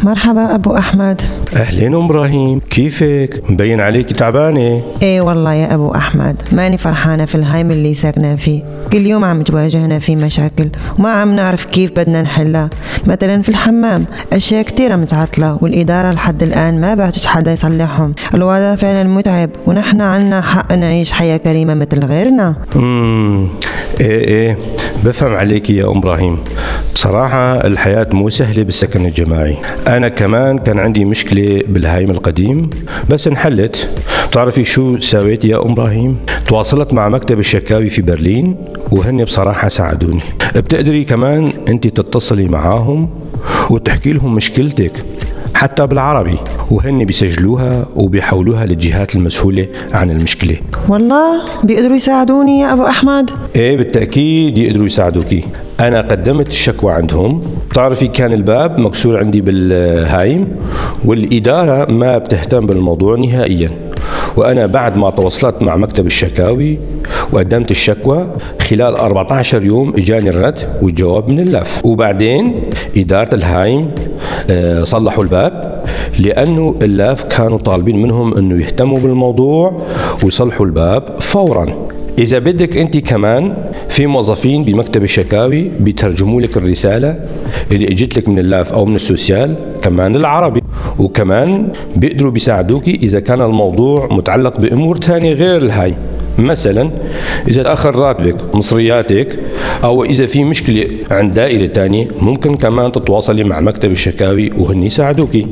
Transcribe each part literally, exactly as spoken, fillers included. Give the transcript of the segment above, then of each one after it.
مرحبا أبو أحمد. أهلين أم إبراهيم، كيفك؟ مبين عليك تعبانة. إيه والله يا أبو أحمد، ماني فرحانة في الهايم اللي ساكنة فيه. كل يوم عم تواجهنا في مشاكل وما عم نعرف كيف بدنا نحلها. مثلا في الحمام أشياء كتيرة متعطلة والإدارة لحد الآن ما بعتش حدا يصلحهم. الوضع فعلا متعب ونحن عنا حق نعيش حياة كريمة مثل غيرنا. امم ايه ايه بفهم عليك يا أم إبراهيم. بصراحة الحياة مو سهلة بالسكن الجماعي. أنا كمان كان عندي مشكلة بالهايم القديم بس انحلت. بتعرفي شو سويت يا أم إبراهيم؟ تواصلت مع مكتب الشكاوي في برلين وهن بصراحة ساعدوني. بتقدري كمان أنت تتصلي معاهم وتحكي لهم مشكلتك حتى بالعربي وهن بيسجلوها وبيحولوها للجهات المسؤولة عن المشكلة. والله بيقدروا يساعدوني يا أبو أحمد؟ ايه بالتأكيد يقدروا يساعدوكي. أنا قدمت الشكوى عندهم. تعرفي كان الباب مكسور عندي بالهايم والإدارة ما بتهتم بالموضوع نهائيا، وأنا بعد ما تواصلت مع مكتب الشكاوي وقدمت الشكوى خلال أربعة عشر يوم إجاني الرد والجواب من اللاف. وبعدين إدارة الهايم صلحوا الباب لأنه اللاف كانوا طالبين منهم أنه يهتموا بالموضوع ويصلحوا الباب فورا. إذا بدك أنت كمان في موظفين بمكتب الشكاوي بيترجموا لك الرسالة اللي اجت لك من اللاف أو من السوسيال كمان العربي، وكمان بيقدروا بيساعدوكي إذا كان الموضوع متعلق بأمور تانية غير الهاي. مثلا إذا تأخر راتبك، مصرياتك، أو إذا في مشكلة عند دائرة تانية ممكن كمان تتواصلي مع مكتب الشكاوي وهن يساعدوكي.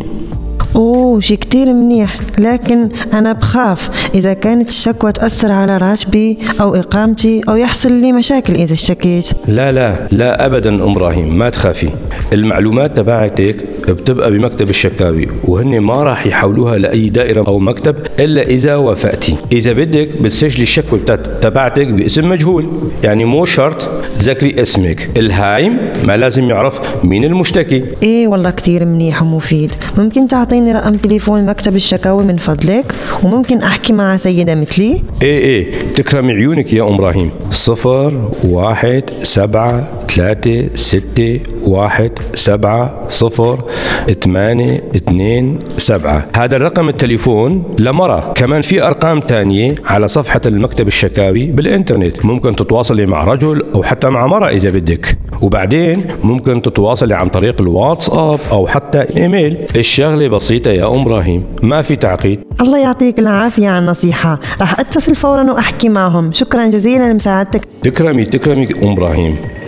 أوه شي كتير منيح، لكن أنا بخاف إذا كانت الشكوى تأثر على راتبي أو إقامتي أو يحصل لي مشاكل إذا اشتكيت. لا لا لا أبدا أم إبراهيم، ما تخافي. المعلومات تبعتك بتبقى بمكتب الشكاوي وهن ما راح يحولوها لأي دائرة أو مكتب إلا إذا وافقتي. إذا بدك بتسجلي الشكوى تبعتك باسم مجهول، يعني مو شرط تذكري اسمك. الهايم ما لازم يعرف مين المشتكي. إيه والله كتير منيح ومفيد. ممكن تعطيني رقم تليفون مكتب الشكاوي من فضلك وممكن أحكي مع سيدة مثلي؟ إيه إيه تكرمي عيونك يا أم إبراهيم. صفر واحد سبعة ثلاثة ستة واحد سبعة صفر ثمانية اثنين سبعة. هذا الرقم التليفون لمرة. كمان في أرقام تانية على صفحة المكتب الشكاوي بالإنترنت. ممكن تتواصلي مع رجل أو حتى مع مرأة إذا بدك. وبعدين ممكن تتواصلي عن طريق الواتساب أو حتى إيميل. الشغلة بسيطة يا أم إبراهيم، ما في تعقيد. الله يعطيك العافية على النصيحة، راح أتصل فورا وأحكي معهم. شكرا جزيلا لمساعدتك. تكرمي تكرمي أم إبراهيم.